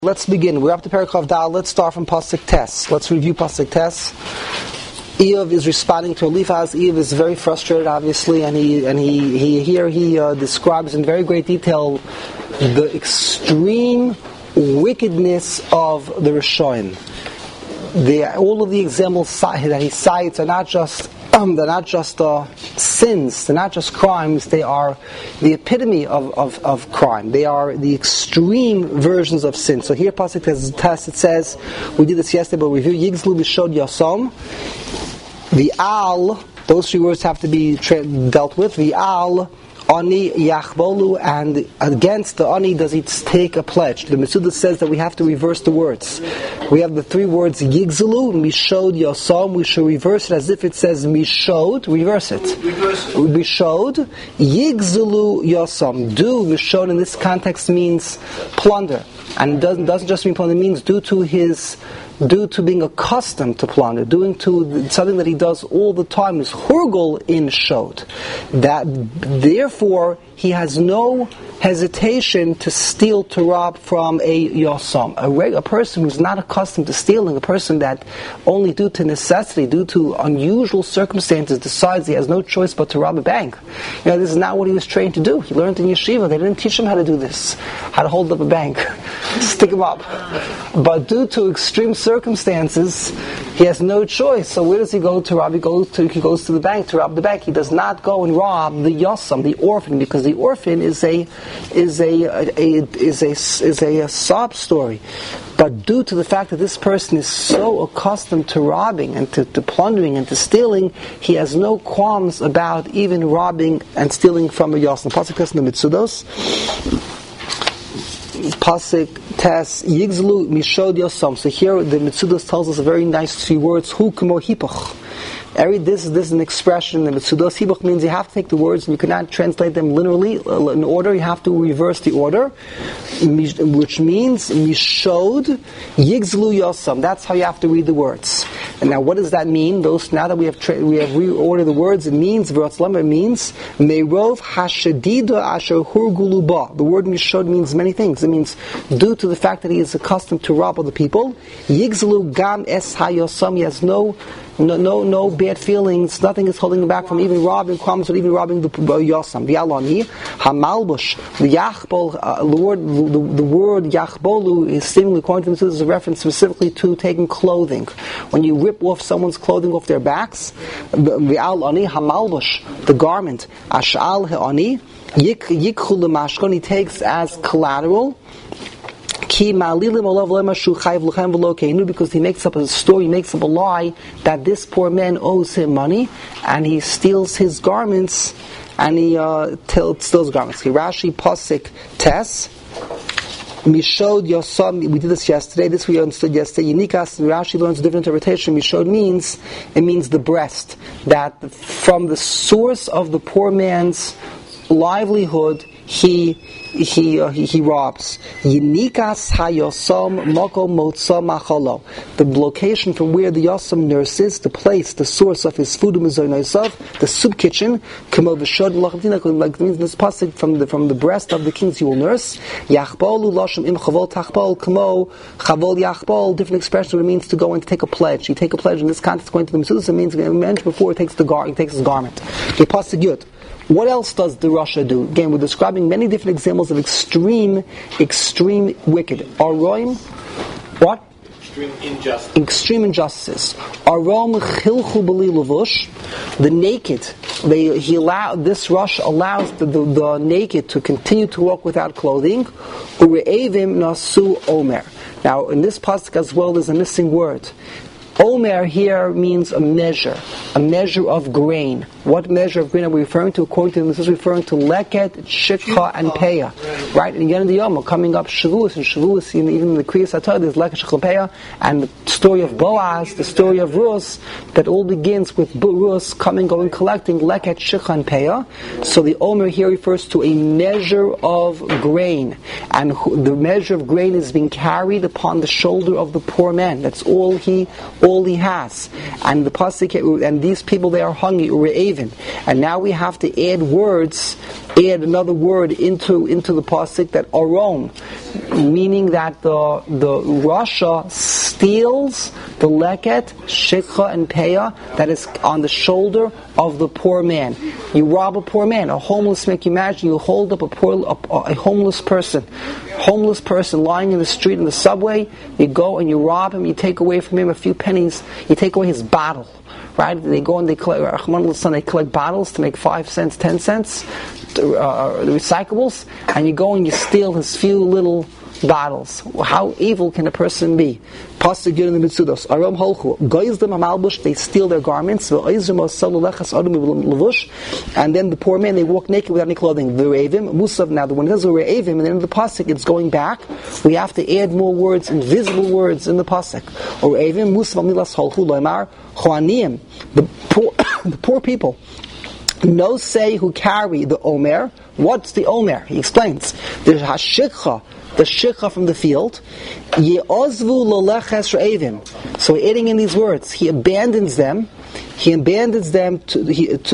Let's begin. We're up to Perikov Dal. Let's start from Pasuk Tes. Let's review Pasuk Tes. Eov is responding to Eliphaz. Eov is very frustrated, obviously, and he describes in very great detail the extreme wickedness of the Rishonim. All of the examples that he cites are not just sins, they're not just crimes, they are the epitome of crime. They are the extreme versions of sin. So here, Pasuk Tes, it says, we did this yesterday, but we review, Yigzlu B'Shod Yasom, the Al, those three words have to be dealt with, the Al, Ani Yachbolu, and against the Ani does he take a pledge. The Mesuda says that we have to reverse the words. We have the three words Yigzelu, Mishod, Yosam. We should reverse it as if it says Mishod. Reverse it. Mishod, Yigzelu, Yosam. Do, Mishod in this context means plunder. And it doesn't just mean plunder, it means due to being accustomed to plunder, doing to something that he does all the time is hurgul in shod. That therefore he has no hesitation to steal, to rob from a yosam, a person who's not accustomed to stealing, a person that only due to necessity, due to unusual circumstances, decides he has no choice but to rob a bank. This is not what he was trained to do. He learned in yeshiva. They didn't teach him how to do this, how to hold up a bank, stick him up. But due to extreme circumstances, he has no choice. So where does he go to rob? He goes to the bank to rob the bank. He does not go and rob the yosam, the orphan, because the orphan is a sob story. But due to the fact that this person is so accustomed to robbing and to plundering and to stealing, he has no qualms about even robbing and stealing from a yosam. Pasuk Tes in the Mitzudos. Pasuk Tes Yigzlu Mishod Yosam. So here the Mitzudos tells us a very nice few words. Hu k'mo hipach. This is an expression in the Mitzudos. Hibuch means you have to take the words and you cannot translate them literally in order. You have to reverse the order, which means Mishod Yigzlu Yosam. That's how you have to read the words. And now, what does that mean? Now that we have reordered the words, it means Meirov Hashadida Asher Hurgulu Ba. The word Mishod means many things. It means due to the fact that he is accustomed to rob other people. Yigzlu Gam Es HaYosam. He has no bad feelings. Nothing is holding him back from even robbing crumbs or even robbing the yosam. The alani, hamalbush, the yachbol. The word yachbolu is seemingly, according to this, is a reference specifically to taking clothing. When you rip off someone's clothing off their backs, the alani hamalbush, the garment. Ashal heani yikhu lemashkon. He takes as collateral. Because he makes up a story, he makes up a lie that this poor man owes him money, and he steals his garments, and he steals garments. Rashi Pasuk Tes Mishod Yosam. We did this yesterday. This we understood yesterday. Yinikas, Rashi learns a different interpretation. Mishod means the breast, that from the source of the poor man's livelihood he robs. Yinikas hayosam moko motza machalo. The location from where the yosam nurses, the place, the source of his food, the soup kitchen, kamo v'shod lachamtina, like means this pasuk from the breast of the kings he will nurse. Yachbolu lashim im chavol tachbol kamo chavol yachbol. Different expression what it means to go and to take a pledge. You take a pledge in this context. Going to the Mitzudos, it means mentioned before. He takes his garment. Okay, pasuk Yud. What else does the Rasha do? Again, we're describing many different examples of extreme wicked. Aroim, what? Extreme injustices. Arom chilchu b'li levush. The naked. This Rasha allows the naked to continue to walk without clothing. Ure'evim nasu omer. Now, in this pasuk as well, there's a missing word. Omer here means a measure of grain. What measure of grain are we referring to? According to this is referring to leket, shikha, and peah. Right? And again in the Yom, coming up Shavuos, and Shavuos, even in the Kriyas HaTorah, there's leket, shikha, peah, and the story of Boaz, the story of Rus, that all begins with Rus going collecting leket, shikha, and peah. So the Omer here refers to a measure of grain, and the measure of grain is being carried upon the shoulder of the poor man. That's all he all he has. And the pasuk, and these people, they are hungry, re'evim. And now we have to add another word into the pasuk, that arom, meaning that the Russia steals the leket, shikha, and peah that is on the shoulder of the poor man. You rob a poor man, a homeless man. Can you imagine? You hold up a homeless person lying in the street, in the subway. You go and you rob him. You take away from him a few pennies. You take away his bottle. Right? They go and they collect bottles to make 5 cents, 10 cents, recyclables, and you go and you steal his few little bottles. How evil can a person be? Pasuk in the Mitzudos. Aram holchu goyzdem hamalbush. They steal their garments. And then the poor man, they walk naked without any clothing. V'reivim musav. Now when it says v'reivim, and then in the pasuk it's going back. We have to add more words, invisible words in the pasuk. V'reivim musav milas holchu loymar choanim. The poor people. No say who carry the omer. What's the omer? He explains. There's hashikha, the shikha from the field. Ye'ozvu loleches re'evim. So adding in these words, he abandons them. He abandons them to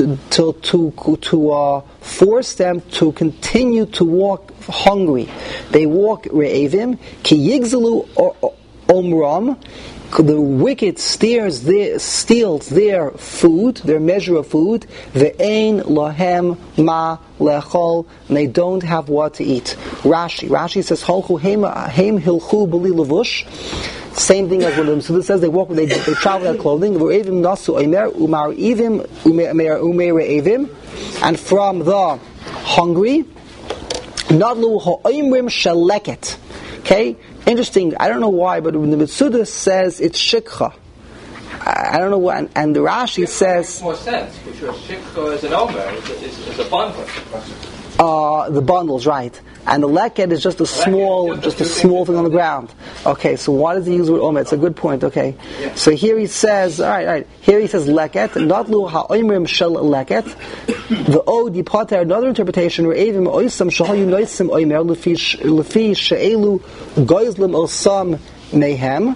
force them to continue to walk hungry. They walk re'evim. Ki yigzelu omram. The wicked steals their food, their measure of food. Ve'ein lahem ma lechol, and they don't have what to eat. Rashi says, Holchu heim hilchu b'li levush. Same thing as when the Mishnah says they travel without clothing. Ve'evim nasu omer umar evim umer evim, and from the hungry, nadlu ha'oimrim shaleket. Okay. Interesting, I don't know why, but when the Mitzuda says it's shikha, I don't know why, and the Rashi says... It makes more sense, because shikha is an omer, it's a bundle. The bundles, right. And the leket is just a small thing on the ground. Okay, so why does he use the word omer? It's a good point, okay. Yeah. So here he says, alright, here he says leket, not lu ha'oimrim shel leket. The o dipater, another interpretation, re'evim oisam shahayu noisim oimer, lefi she'elu goizlim osam mehem.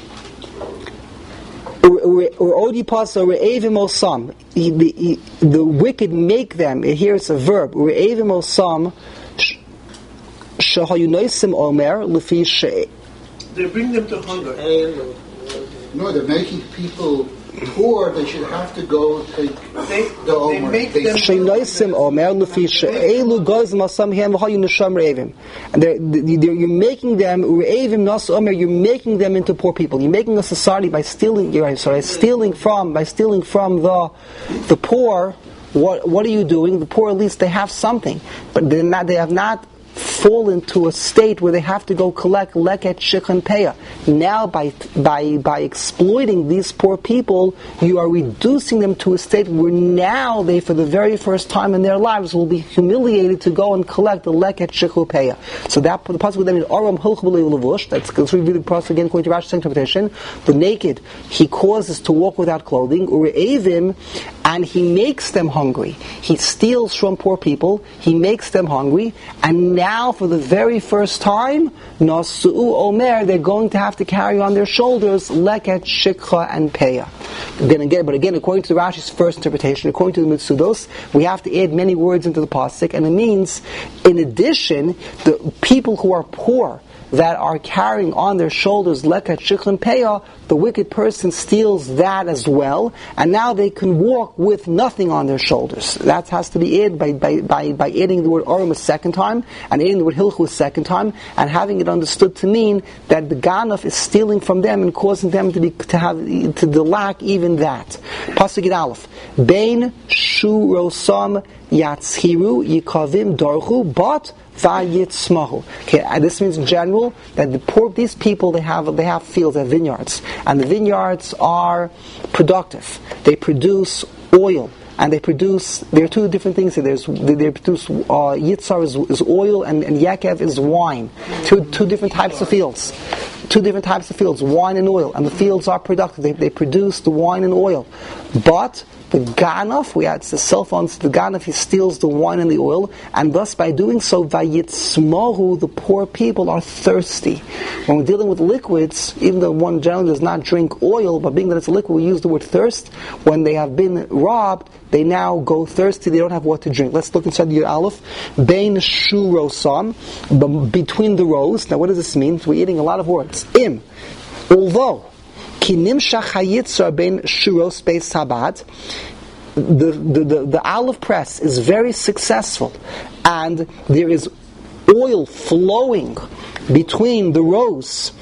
Or odipasa re'evim osam. The wicked make them. Here it's a verb. Re'evim osam shahayu noisim omer lefi she. They bring them to hunger. No, they're making people poor. They should have to go take the omer. And you're making them you're making them into poor people. You're making a society by stealing from the poor. What are you doing? The poor, at least they have something, but they have not fall into a state where they have to go collect leket, shikha, and peah. Now, by exploiting these poor people, you are reducing them to a state where now they, for the very first time in their lives, will be humiliated to go and collect the leket, shikha, peah. So that the pasuk then in Aram Hilch B'Lei Levush. Let's review the pasuk again according to Rashi's interpretation. The naked he causes to walk without clothing, ure'evim, and he makes them hungry. He steals from poor people. He makes them hungry, and now, for the very first time, Nasu'u Omer, they're going to have to carry on their shoulders leket, shikha, and peah. But again, according to Rashi's first interpretation, according to the Mitzudos, we have to add many words into the pasuk, and it means, in addition, the people who are poor, that are carrying on their shoulders leket, shikha, and peah, the wicked person steals that as well, and now they can walk with nothing on their shoulders. That has to be added by adding the word Orim a second time, and adding the word Hilchu a second time, and having it understood to mean that the Ganaf is stealing from them and causing them to lack even that. Pasuk Yud Aleph. Bein shurosam yatzhiru yikavim dorchu, but vayitzmahu. Okay, this means in general that these people they have fields, they have vineyards, and the vineyards are productive. They produce oil, and there are two different things here. They produce yitzar is oil, and yakev is wine. Two different types of fields. two different types of fields, wine and oil, and the fields are productive. They produce the wine and oil. But the Ganaf, it's the self-owns, the Ganaf, he steals the wine and the oil, and thus by doing so, Vayitzmohu, the poor people are thirsty. When we're dealing with liquids, even though one generally does not drink oil, but being that it's a liquid, we use the word thirst. When they have been robbed, they now go thirsty, they don't have what to drink. Let's look inside the Yud Aleph. Bein Shurosam, between the rows. Now what does this mean? We're eating a lot of words. Although, the olive press is very successful, and there is oil flowing between the rows.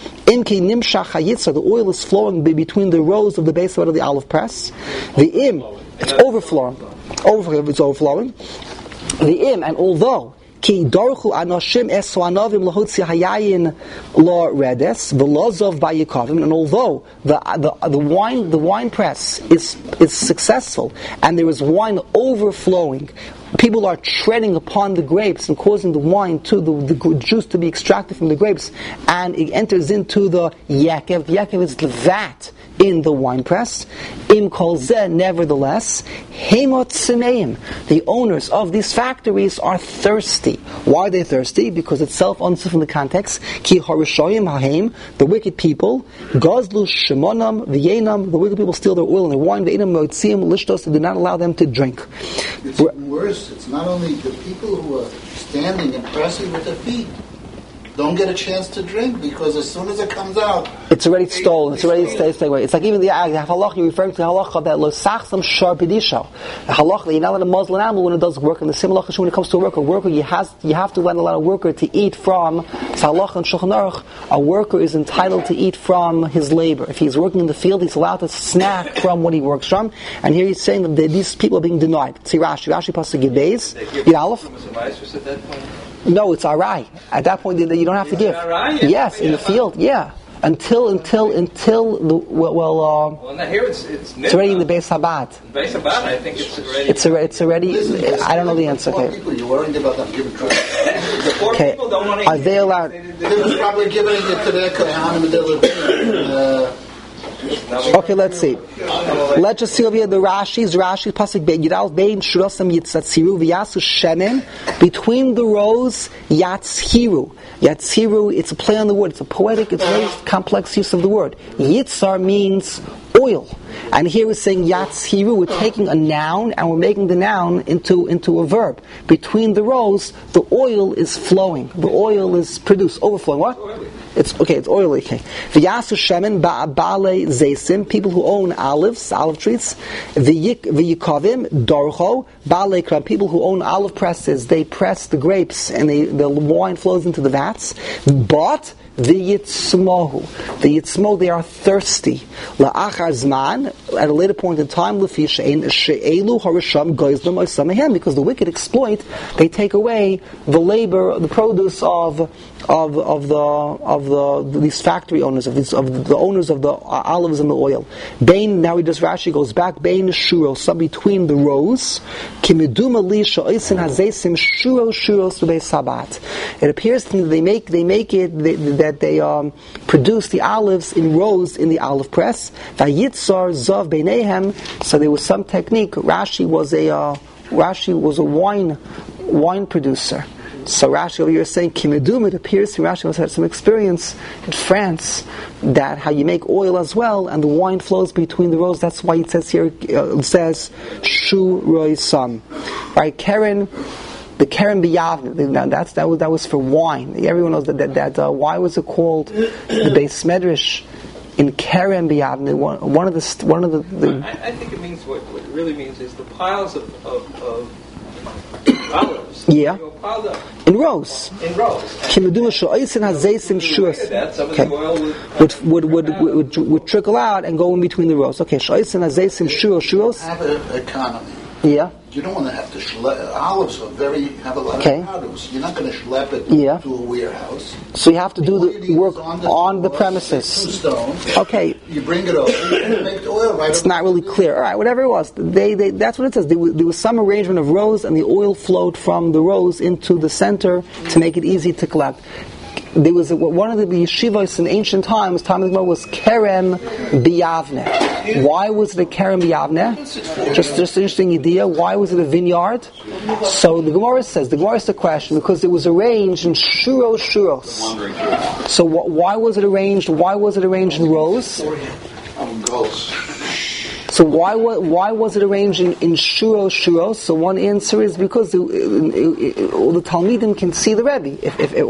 The oil is flowing between the rows of the base of the olive press. It's overflowing. It's overflowing. And although Ki dorchu anoshim eswanavim lahotzi hayayin la redes velozov bayikavim, and although the wine press is successful and there is wine overflowing, people are treading upon the grapes and causing the wine to the juice to be extracted from the grapes, and it enters into the yakev. The yakev is the vat in the wine press. Im kol zeh, nevertheless, hemot simeim, the owners of these factories are thirsty. Why are they thirsty? Because it's self-understood from the context. Ki harishoyim hahem, the wicked people, gazlu shemonam v'yenam, the wicked people steal their oil and their wine, v'yenam motzim lishtos, they do not allow them to drink. It's worse. It's not only the people who are standing and pressing with their feet don't get a chance to drink, because as soon as it comes out, it's already stolen. It's already stayed away. It's like even the halach, you're referring to the halach that lo sachsam shar b'disha. The halach that you're not let a Muslim animal when it does work, and the same halach when it comes to a worker you have to let a worker to eat from. It's halach and Shulchan Aruch, a worker is entitled to eat from his labor. If he's working in the field, he's allowed to snack from what he works from. And here he's saying that these people are being denied. See Rashi pasuk Yud Beis, Yud Aleph. No, it's arai. At that point, you don't have to give. Yes, in the field, yeah. Until the well, now here it's already in the Beis Habad. Beis Habad, I think it's already. I don't know the answer. Okay. You're worried about them giving credit. The poor people don't want to. Are they allowed? They was probably giving it to their kohanim and Okay, let's see. Let's just see over here the Rashi's pasuk Yidal Bein Shurosam Yitzatziru V'Yasu Shemen, between the rows Yatzhiru. Yatzhiru, it's a play on the word. It's a poetic, it's a very complex use of the word. Yitzar means oil. And here we're saying Yatzhiru, we're taking a noun and we're making the noun into a verb. Between the rows, the oil is flowing. The oil is produced, overflowing. What? It's oily. Okay. V'yasu shemen ba'ale zeisim, people who own olive trees. V'yikavim dorcho ba'ale kram, people who own olive presses. They press the grapes and the wine flows into the vats. But the Yitzmo, they are thirsty. La'achar zman, at a later point in time, she'elu harisham goizlam oisamehem, because the wicked exploit, they take away the labor, the produce of these factory owners, of the owners of the olives and the oil. Bain, now Rashi goes back, Bain shuro, some between the rows, kimiduma li sha'oisin hazesim shuro sabat. It appears to me that they produce the olives in rows in the olive press. Vayitzar zav beinehem. So there was some technique. Rashi was a wine producer. So Rashi over here is saying kimedum. It appears to Rashi must have had some experience in France that how you make oil as well, and the wine flows between the rows. That's why it says here shu roi sam. Right, Karen. The Keren B'Yavne, that was for wine. Everyone knows that why was it called the Beis Medrash in Keren B'Yavne? One of the. I think it means what it really means is the piles of olives. Yeah. Piled up. In rows. In rows. Kimeduma sho'oisin hazeisim shuras. Would trickle out and go in between the rows. Okay, sho'oisin hazeisim shuros. Have an economy. Yeah. You don't want to have to schlep. Olives have a lot of produce. You're not going to schlep it to a warehouse. So you have to do the work on the premises. Stones. Okay. You bring it over and you make the oil right. It's not really clear. All right, whatever it was. That's what it says. There was some arrangement of rows, and the oil flowed from the rows into the center to make it easy to collect. there was one of the yeshivos in ancient times. Time of the Gemara was Kerem B'Yavne. Why was it a Kerem B'Yavne? Just an interesting idea. Why was it a vineyard? So the Gemara says the question because it was arranged in shuros. So why was it arranged? Why was it arranged in rows? So why was it arranged in shuros? So one answer is because all the Talmidim can see the Rebbe. There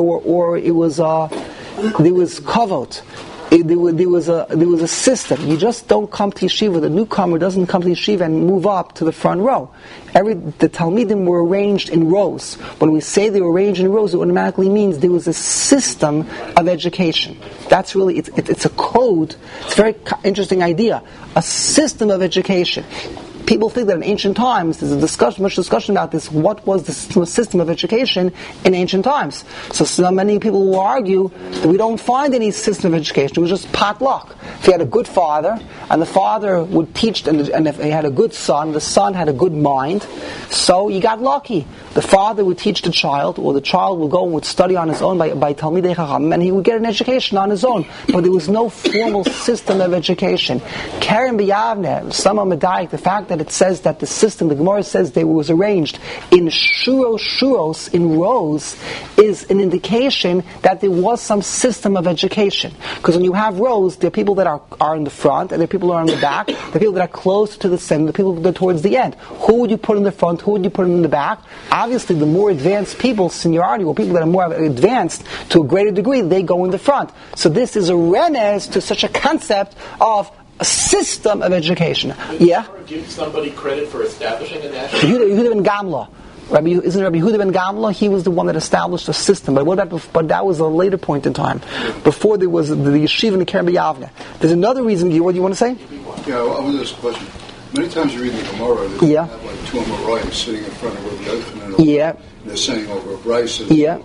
was kavod. There was a system. You just don't come to yeshiva. The newcomer doesn't come to yeshiva and move up to the front row. The Talmidim were arranged in rows. When we say they were arranged in rows, it automatically means there was a system of education. That's really it's a code. It's a very interesting idea. A system of education. People think that in ancient times, there's much discussion about this. What was the system of education in ancient times? So many people will argue that we don't find any system of education. It was just potluck. If you had a good father, and the father would teach, and if he had a good son, the son had a good mind, so you got lucky. The father would teach the child, or the child would go and would study on his own by Talmidei Chacham, and he would get an education on his own. But there was no formal system of education. Kerem B'Yavne, some are medayik, the fact that it says that the system, the Gemara says they was arranged in shuros, in rows, is an indication that there was some system of education. Because when you have rows, there are people that are in the front, and there are people that are in the back, there are people that are close to the center, there are people that are towards the end. Who would you put in the front? Who would you put in the back? Obviously, the more advanced people, seniority, or people that are more advanced to a greater degree, they go in the front. So this is a remez to such a concept of a system of education. Yeah? Give somebody credit for establishing a national... Yehuda ben Gamla. Isn't Rabbi Yehuda ben Gamla? He was the one that established a system. But that was a later point in time. Before there was the yeshiva and the Kerem B'Yavne. There's another reason. What do you want to say? Yeah, I want to ask a question. Many times you read the Gemara, they have like two Amoraim sitting in front of Rabbi Yochanan, and they're saying over a Bryce.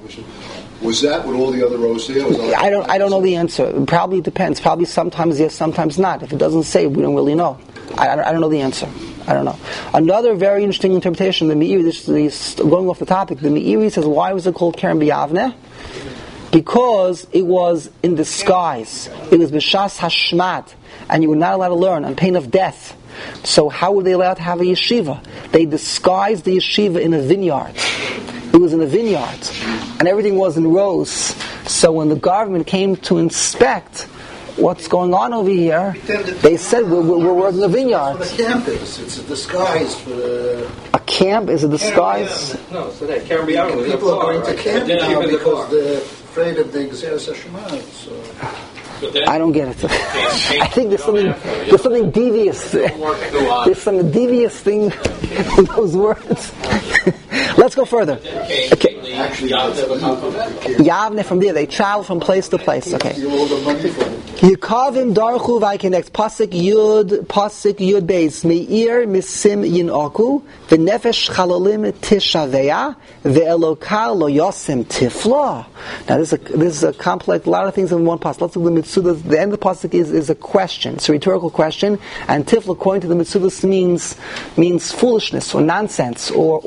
Was that with all the other rows there? I don't know the answer. Probably it depends. Probably sometimes yes, sometimes not. If it doesn't say, we don't really know. I don't know the answer. I don't know. Another very interesting interpretation, the Meiri, this is going off the topic, the Meiri says, why was it called Kerem B'Yavne? Because it was in disguise. It was B'Shas Hashmat, and you were not allowed to learn on pain of death. So how were they allowed to have a yeshiva? They disguised the yeshiva in a vineyard. It was in a vineyard, and everything was in rows. So when the government came to inspect what's going on over here, they said we're working a vineyard. It's a campus. It's a disguise for the... A camp is a disguise? No, so that Kerem B'Yavne was people are going to camp now because the they're afraid of the Gzeras HaShemayim. So... I don't get it. I think there's something devious. There's some devious thing in those words. Let's go further. Okay. Yavne from there. They travel from place to place. Okay. Yikavim darchu vaykenex pasuk yud beis meir misim yinaku v'nefesh chalalim tishaveya ve'elokar lo yosim tifla. Now this is a complex, a lot of things in one pasuk. Let's look at the Mitzvah. The end of the pasuk is a question. It's a rhetorical question, and tifla, according to the Mitzvah, means foolishness or nonsense or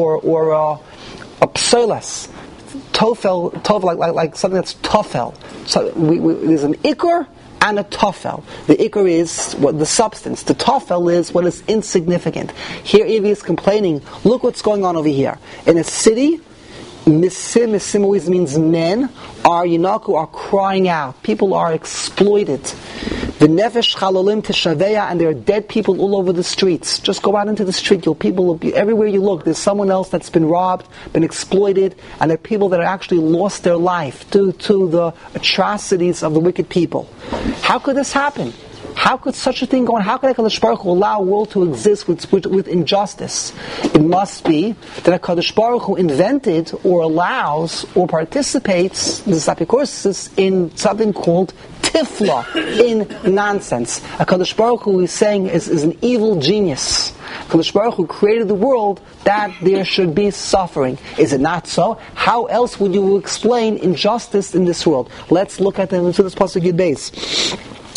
a psolas. Tofel, like something that's tofel. So there's an ikr and a tofel. The ikr is what the substance. The tofel is what is insignificant. Here Ivi is complaining, look what's going on over here. In a city, misim always means men, are crying out. People are exploited. The nefesh chalalim tishaveya, and there are dead people all over the streets. Just go out into the street. Everywhere you look, there's someone else that's been robbed, been exploited, and there are people that have actually lost their life due to the atrocities of the wicked people. How could this happen? How could such a thing go on? How could HaKadosh Baruch Hu allow a world to exist with injustice? It must be that HaKadosh Baruch Hu invented or allows or participates, this is apikorsis, in something called tifla, in nonsense. HaKadosh Baruch Hu is saying is an evil genius. HaKadosh Baruch Hu created the world that there should be suffering. Is it not so? How else would you explain injustice in this world? Let's look at this pasuk Yud Beis.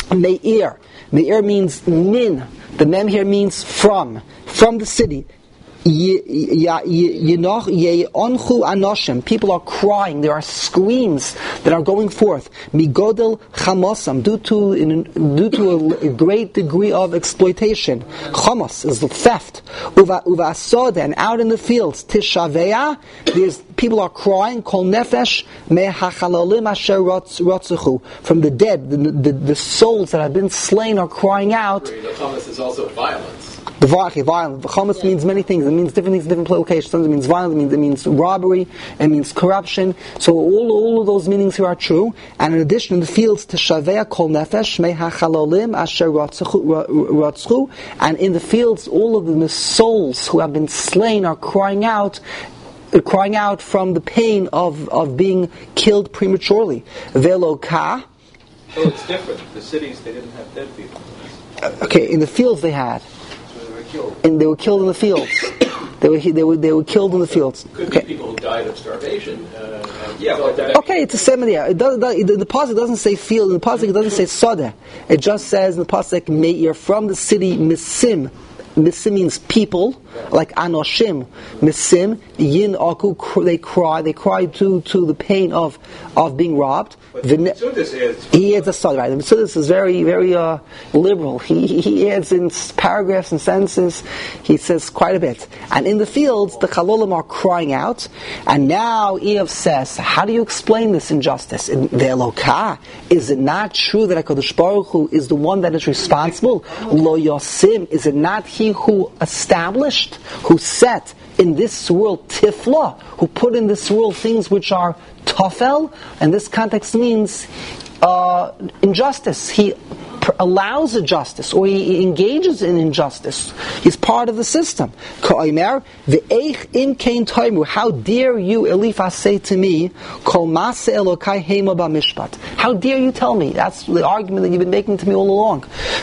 Meir. Meir means min. The mem here means from the city. People are crying. There are screams that are going forth. Migodel chamosam, due to a great degree of exploitation. Chamos is the theft. Uva asoda, and out in the fields. Tishaveya, people are crying. Kol nefesh mehachalalim asher rotzuchu. From the dead, the souls that have been slain are crying out. The chamos is also violence. The violence. Chometz means many things. It means different things in different locations. Sometimes it means violence. It means robbery. It means corruption. So all of those meanings here are true. And in addition, in the fields, teshavea kol nefesh mehachalolim asher ratzchu. And in the fields, all of the souls who have been slain are crying out from the pain of being killed prematurely. Veloka. So it's different. The cities, they didn't have dead people. Okay, in the fields they had. And they were killed in the fields. They were killed in the fields. Could be people who died of starvation. Okay, it's a seminar. The pasuk doesn't say field. The pasuk doesn't say soda. It just says in the pasuk, "You're from the city Misim." Misim means people, like Anoshim. Misim, Yin Aku, they cry to the pain of being robbed. He adds a sod, right? So this is very, very liberal. He adds in paragraphs and sentences. He says quite a bit. And in the fields, the Chalolim are crying out. And now Eov says, how do you explain this injustice? In the Elokah, is it not true that HaKadosh Baruch Hu is the one that is responsible? Lo Yosim, is it not He who established, who set in this world tifla, who put in this world things which are tofel, and this context means injustice. He allows injustice, or he engages in injustice. He's part of the system. How dare you, Eliphaz, say to me, how dare you tell me? That's the argument that you've been making to me all along.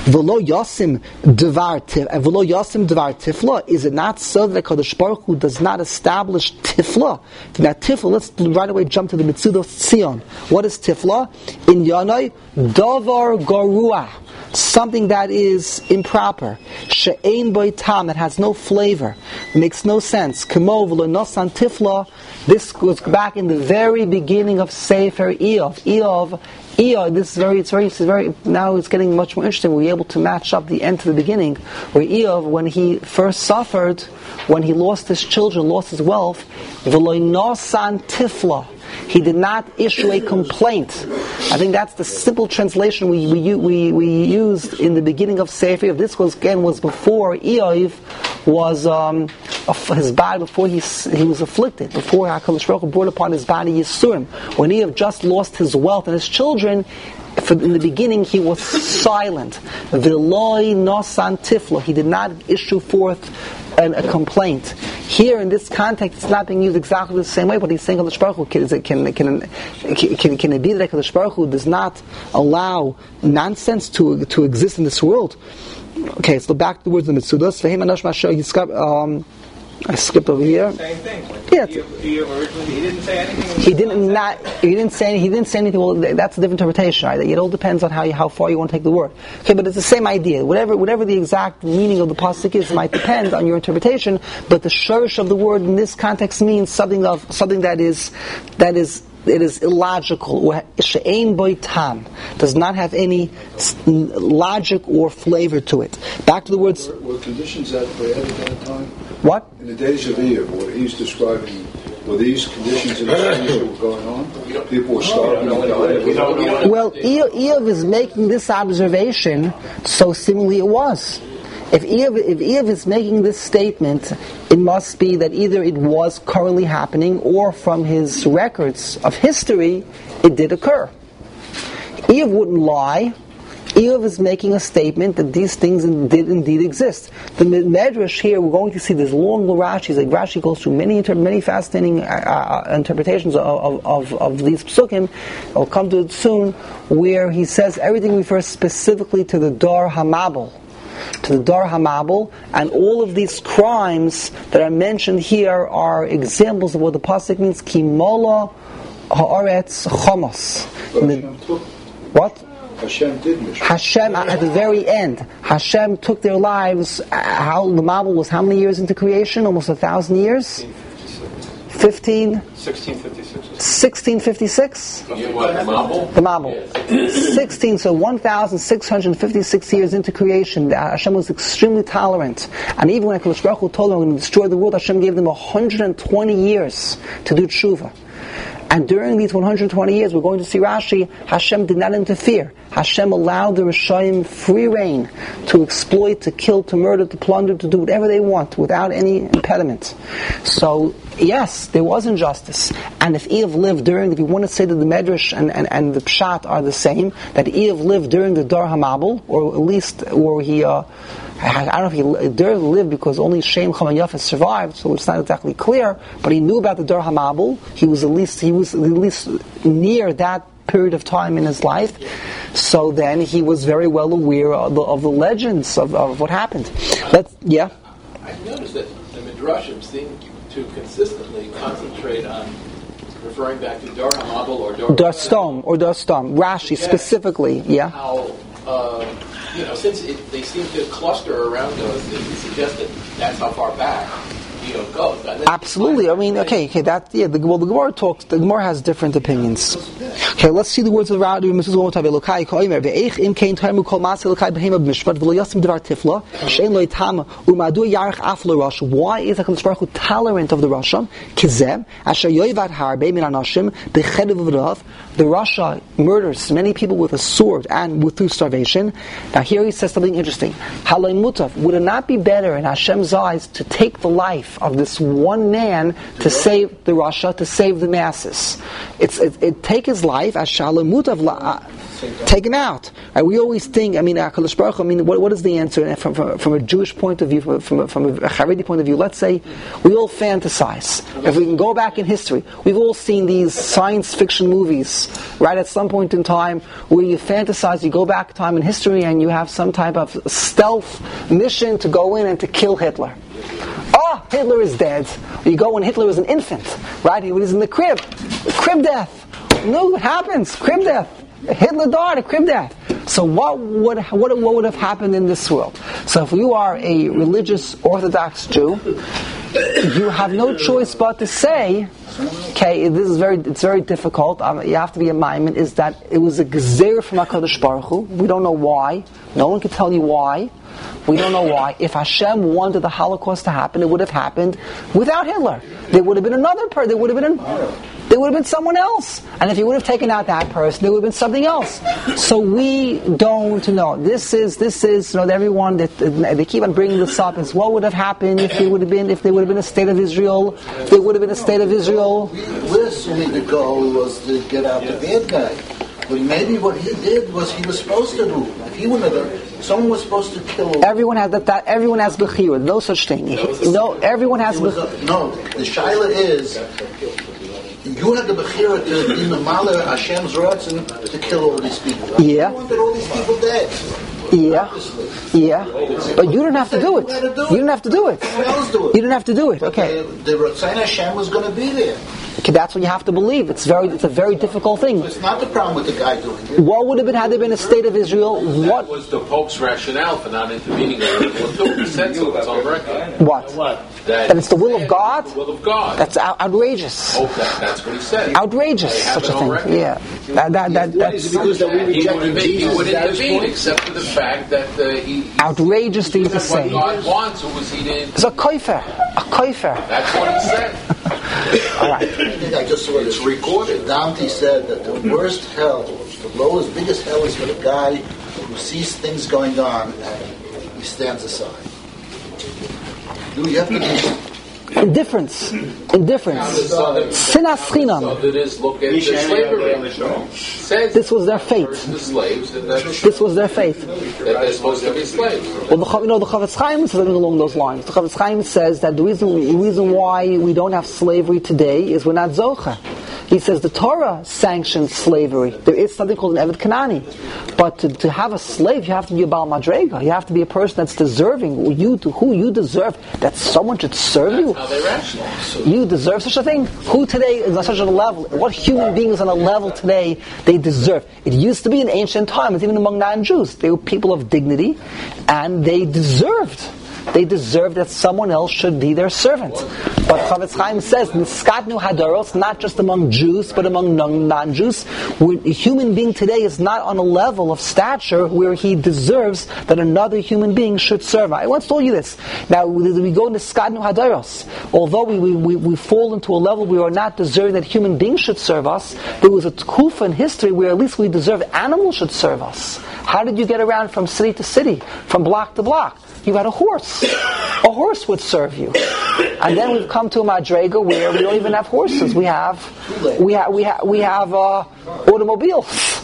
Is it not so that Kadosh Baruch Hu does not establish tifla? That tifla, let's right away jump to the Mitzudos Tzion. What is tifla? In Yanai, davar garua, something that is improper. She'ein boi tam, that has no flavor, makes no sense. Kemo v'lo nosan tifla. This goes back in the very beginning of Sefer Eov. This is very. Now it's getting much more interesting. We're able to match up the end to the beginning, where Eov, when he first suffered, when he lost his children, lost his wealth, v'lo nosan tifla, he did not issue a complaint. I think that's the simple translation we used in the beginning of Sefer. This was before Eov was his body, before he was afflicted, before HaKadosh Baruch Hu brought upon his body Yisurim. When Eov just lost his wealth and his children, in the beginning he was silent. V'loi nosan tiflo, he did not issue forth a complaint. Here in this context, it's not being used exactly the same way, but he's saying HaKadosh Baruch Hu, can it be that HaKadosh Baruch Hu does not allow nonsense to exist in this world? Okay, so back to the words of the Mitzudos. I skipped over here. Same thing. Yeah. He didn't say anything. He didn't say anything. Well, that's a different interpretation, right? It all depends on how far you want to take the word. Okay, but it's the same idea. Whatever the exact meaning of the pasuk is might depend on your interpretation. But the shurish of the word in this context means something that is illogical, or she'ein boi tam, does not have any logic or flavor to it. Back to the words. Were conditions that bad at that time? What? In the days of Eov, what he's describing, were these conditions in the cities that were going on? People were starving and dying? Well, Eov is making this observation, so seemingly it was. If Eov is making this statement, it must be that either it was currently happening, or from his records of history, it did occur. Eov wouldn't lie. Eov is making a statement that these things did indeed exist. The Medrash here, we're going to see this long Rashis. Like Rashi goes through many fascinating interpretations of these psukim. I'll come to it soon, where he says everything refers specifically to the Dar HaMabel. To the Dar HaMabel, and all of these crimes that are mentioned here are examples of what the pasuk means. Ki mola haaretz chamos. What? Hashem did mission. Hashem, at the very end, Hashem took their lives. How the Mabul was how many years into creation? Almost 1,000 years. 1656. You want the Mabul? The Mabul. 16, so 1,656 years into creation, Hashem was extremely tolerant. And even when HaKadosh Baruch Hu told them we're going to destroy the world, Hashem gave them 120 years to do tshuva. And during these 120 years, we're going to see Rashi, Hashem did not interfere. Hashem allowed the Rishayim free reign to exploit, to kill, to murder, to plunder, to do whatever they want without any impediment. So, yes, there was injustice. And if Eve lived during, if you want to say that the Medrash and the Pshat are the same, that Eve lived during the Dar HaMabul, or at least, or he, I don't know if he dared to live because only Shem, Cham, and Yafet survived, so it's not exactly clear, but he knew about the Dar HaMabul. He was at least near that period of time in his life, so then he was very well aware of the legends of what happened. I've noticed that the Midrashim seem to consistently concentrate on referring back to Dar HaMabul or Dar Stom. Rashi specifically, How, since they seem to cluster around those, it suggests that that's how far back goes. Absolutely. I mean, the Gemara talks. The Gemara has different opinions. Okay, let's see the words of Rashi. Mrs. One more time. Elokai koimer ve'eich im kein taimu kol mas elokai behema b'mishpat v'lo yasim devar tifla shein lo yitama u'madu yarich af l'rosh. Why is HaKadosh Baruch Hu tolerant of the Rasha? Kizem asher yoivad harbe min anashim b'chedev v'rav. The Rasha murders many people with a sword and through starvation. Now here he says something interesting. Halay mutav. Would it not be better in Hashem's eyes to take the life of this one man to save the Rasha, to save the masses? It take his life as shalom mutav, take him out. Right? We always think, HaKadosh Baruch Hu, what is the answer from a Jewish point of view, from a Haredi point of view? Let's say we all fantasize. If we can go back in history, we've all seen these science fiction movies, right? At some point in time, where you fantasize, you go back time in history, and you have some type of stealth mission to go in and to kill Hitler. Oh, Hitler is dead. You go when Hitler was an infant, right? He was in the crib. Crib death. No, what happens? Crib death. Hitler died, a crib death. So what would have happened in this world? So if you are a religious Orthodox Jew, you have no choice but to say, okay, it's very difficult. You have to be a maimon. Is that it was a gezer from HaKadosh Baruch Hu? We don't know why. No one can tell you why. We don't know why. If Hashem wanted the Holocaust to happen, it would have happened without Hitler. There would have been another person. There would have been someone else. And if he would have taken out that person, there would have been something else. So we don't know. This is everyone that they keep on bringing this up is what would have happened if there would have been a state of Israel. There would have been a state of Israel. We're assuming the goal was to get out the bad guy. But maybe what he did was he was supposed to do. If he wouldn't have done, someone was supposed to kill him. Everyone has everyone has bechira. No such thing. No, everyone has bechira. No, the shaila is you had the bechira to be the Maler Hashem's Ratzon to kill all these people. Yeah. You wanted all these people dead. Yeah. But you don't have to do it. You don't have to do it. Someone else do it. You don't have to do it. Okay. The Ratzon Hashem was going to be there. Okay, that's what you have to believe. It's a very difficult thing. It's not the problem with the guy doing it. What would have been had there been a state of Israel? That was the Pope's rationale for not intervening in World War II. He said so. It's on record. What? That it's the will of God? The will of God. That's outrageous. Oh, that's what he said. Outrageous, such a thing. Yeah. That's because that we rejected he would intervene except for the fact that he outrageous thing to say. What God wants, or was he didn't? It's a koifer. That's what he said. All right. I think I just saw this recorded. Dante said that the worst hell, the lowest, biggest hell is for the guy who sees things going on and he stands aside. You have to be Indifference. Sinas chinam. Look at the slavery. This was their fate. This was their fate. That they're supposed to be slaves. Well, the Chavetz Chaim says something along those lines. The Chavetz Chaim says that the reason why we don't have slavery today is we're not zocha. He says the Torah sanctions slavery. There is something called an Eved Kanani. But to have a slave, you have to be a Baal Madrega. You have to be a person that's deserving. Who you deserve that someone should serve you. How they rationalize. You deserve such a thing? Who today is on such a level? What human being is on a level today they deserve? It used to be in ancient times, even among non-Jews. They were people of dignity, and they deserved that someone else should be their servant. But Chavetz Chaim says, Niskatnu Hadaros, not just among Jews, but among non-Jews. A human being today is not on a level of stature where he deserves that another human being should serve. I once told you this. Now, we go Niskatnu Hadaros. Although we fall into a level where we are not deserving that human beings should serve us, there was a tkufa in history where at least we deserve animals should serve us. How did you get around from city to city, from block to block? You had a horse. A horse would serve you. And then we've come to a madrega where we don't even have horses. We have automobiles.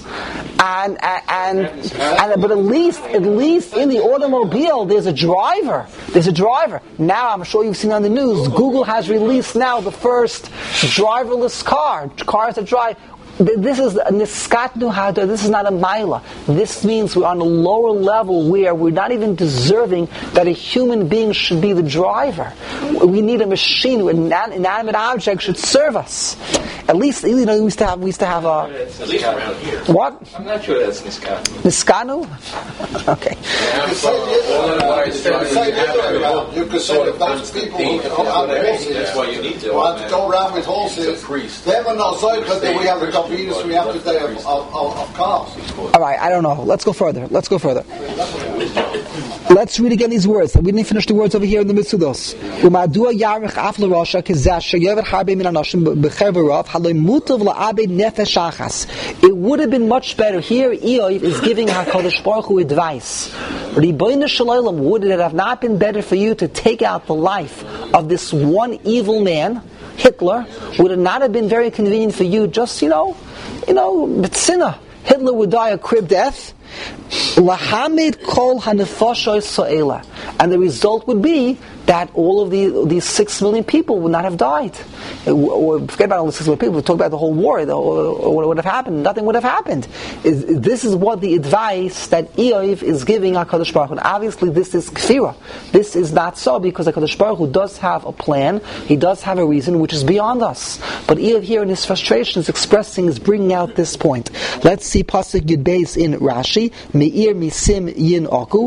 But at least in the automobile there's a driver. Now I'm sure you've seen on the news, Google has released now the first driverless cars that drive. This is a niskatnu hadar. This is not a maila. This means we're on a lower level where we're not even deserving that a human being should be the driver. We need a machine, an inanimate object should serve us. At least, we used to have a. At least around here. What? I'm not sure that's niskatnu. Niskanu? Okay. You could say that those people who come out of horses, that's why you need to go around with horses. They have no say because we have the convenience we have today of cars. All right, I don't know. Let's go further. Let's read again these words. We didn't finish the words over here in the Mitzudos. It would have been much better. Here, Eoy is giving HaKadosh Baruch Hu advice. Ribono Shel Olam, would it have not been better for you to take out the life of this one evil man, Hitler? Would it not have been very convenient for you just, B'tzina? Hitler would die a crib death. Lahamid kol hanefashos so'ela, and the result would be that all of these 6 million people would not have died. Or forget about all the 6 million people. We talk about the whole war. What would have happened? Nothing would have happened. This is what the advice that Eoy is giving HaKadosh Baruch Hu. And obviously, this is kfira. This is not so because HaKadosh Baruch Hu does have a plan. He does have a reason which is beyond us. But Eoy here in his frustration is bringing out this point. Let's see pasuk Yud Beis in Rashi. Meir misim yin aku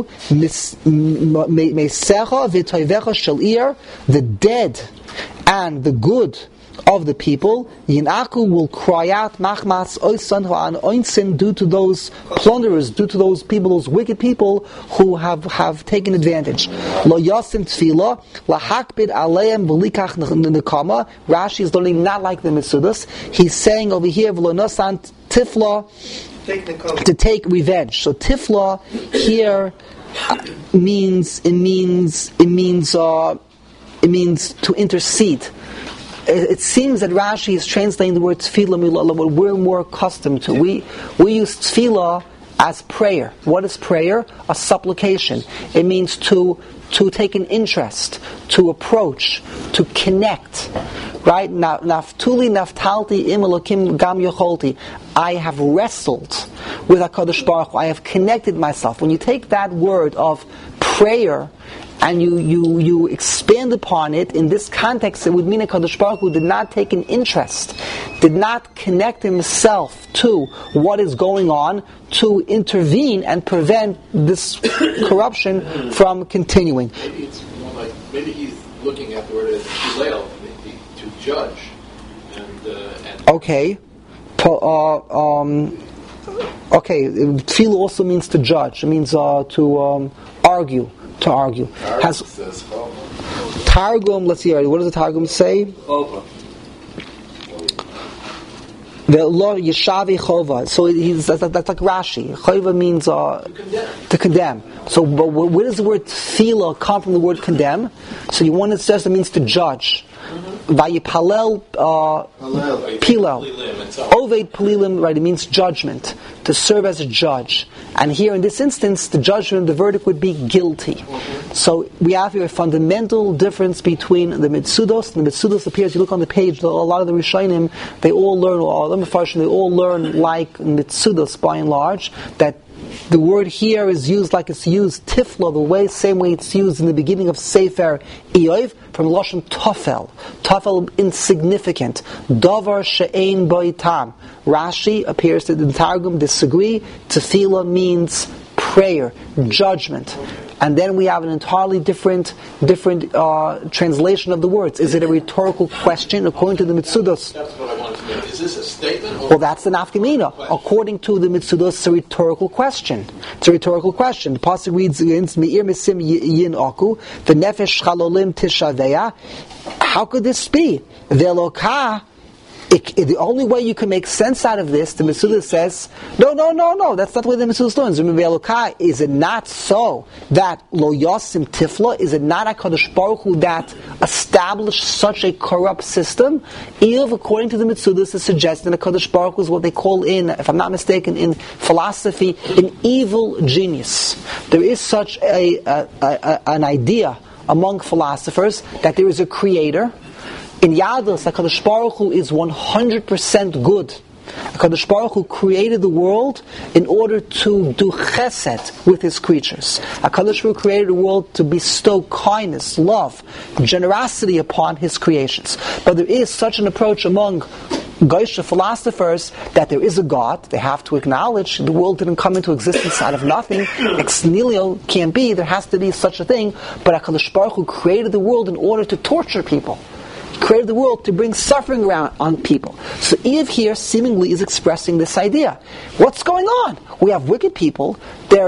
meisecha v'toivecha shel ir, the dead and the good of the people, Yinaku will cry out machmas oisan ha'an oinsin, due to those plunderers, due to those people, those wicked people who have taken advantage. Lo yasim tefillah lahakbid aleim v'likach nekama. Rashi is learning not like the Mitzudos. He's saying over here v'lo nasan tifla, to take revenge. So tifla here means to intercede. It seems that Rashi is translating the word tefillah, what we're more accustomed to. We use tefillah as prayer. What is prayer? A supplication. It means to take an interest, to approach, to connect. Right? Naftuli naftalti im Elokim gam yocholti. I have wrestled with HaKadosh Baruch Hu. I have connected myself. When you take that word of prayer and you expand upon it in this context, it would mean HaKadosh Baruch Hu did not take an interest, did not connect himself to what is going on to intervene and prevent this corruption from continuing. Maybe it's more like, maybe he's looking at the word as hilel, to judge. Okay. Okay, tefillah also means to judge. It means to argue. Targum, let's see, what does the Targum say? The Lord Yeshavi Chova. So that's like Rashi. Chova means to condemn. So where does the word tefillah come from? The word condemn. So you want to suggest it means to judge. Vayipalel Pilel. Oved Palilim, right, it means judgment, to serve as a judge. And here in this instance, the judgment, the verdict would be guilty. So we have here a fundamental difference between the Mitzudos. The Mitzudos appears, you look on the page, a lot of the Rishonim, they all learn like Mitzudos by and large, that the word here is used like it's used tifla, same way it's used in the beginning of Sefer Eov, from Lashon Tofel. Tofel, insignificant. Davar she'ein bo tam. Rashi appears to the Targum disagree. Tefillah means prayer, judgment. And then we have an entirely different translation of the words. Is it a rhetorical question according to the Mitzudos? That's what I wanted to know. Is this a statement? Well, that's the nafkamina. According to the Mitzudos, it's a rhetorical question. It's a rhetorical question. The pasuk reads against Meir Misim Yin Aku, the Nefesh Chalolim Tishaveya. How could this be? Veloka. The only way you can make sense out of this, the Mitzudos says, no, that's not the way the Mitzudos learns. Is it not so that Lo Yosim Tifla, is it not HaKadosh Baruch Hu that established such a corrupt system? Eov, according to the Mitzudos, is suggesting that HaKadosh Baruch Hu is what they call if I'm not mistaken, in philosophy, an evil genius. There is such an idea among philosophers that there is a creator. In Yadus, HaKadosh Baruch Hu is 100% good. HaKadosh Baruch Hu created the world in order to do chesed with His creatures. HaKadosh Baruch Hu created the world to bestow kindness, love, generosity upon His creations. But there is such an approach among Geisha philosophers that there is a God. They have to acknowledge the world didn't come into existence out of nothing. Ex nihilo can't be. There has to be such a thing. But HaKadosh Baruch Hu created the world in order to torture people. Created the world to bring suffering around on people. So Eve here seemingly is expressing this idea. What's going on? We have wicked people. They're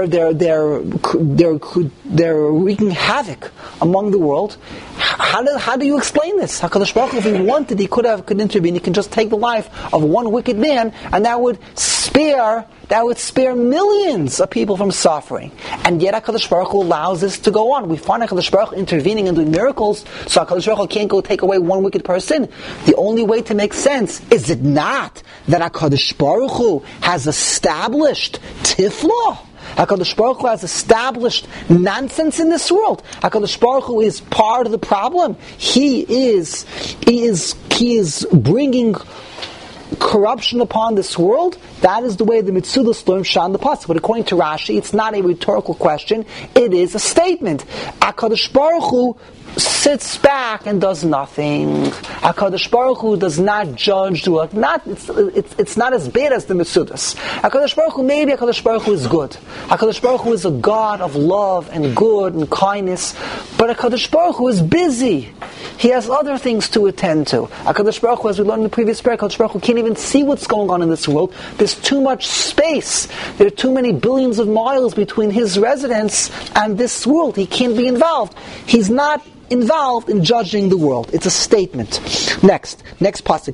wreaking havoc among the world. How do you explain this? HaKadosh Baruch Hu, if He wanted, He could intervene. He can just take the life of one wicked man, and that would spare millions of people from suffering. And yet HaKadosh Baruch Hu allows this to go on. We find HaKadosh Baruch Hu intervening and doing miracles, so HaKadosh Baruch Hu can't go take away one wicked person. The only way to make sense, is it not that HaKadosh Baruch Hu has established Tifla? HaKadosh Baruch Hu has established nonsense in this world. HaKadosh Baruch Hu is part of the problem. He is bringing corruption upon this world. That is the way the Mitzudos learn Shan the Pasuk. But according to Rashi, it's not a rhetorical question, it is a statement. HaKadosh Baruch Hu sits back and does nothing. HaKadosh Baruch Hu does not judge the world. It's not as bad as the Mitzudos. HaKadosh Baruch Hu, maybe HaKadosh Baruch Hu is good. HaKadosh Baruch Hu is a God of love and good and kindness. But HaKadosh Baruch Hu is busy. He has other things to attend to. HaKadosh Baruch Hu, as we learned in the previous prayer, HaKadosh Baruch Hu can't even see what's going on in this world. There's too much space. There are too many billions of miles between His residence and this world. He can't be involved. He's not involved in judging the world. It's a statement. Next pasuk.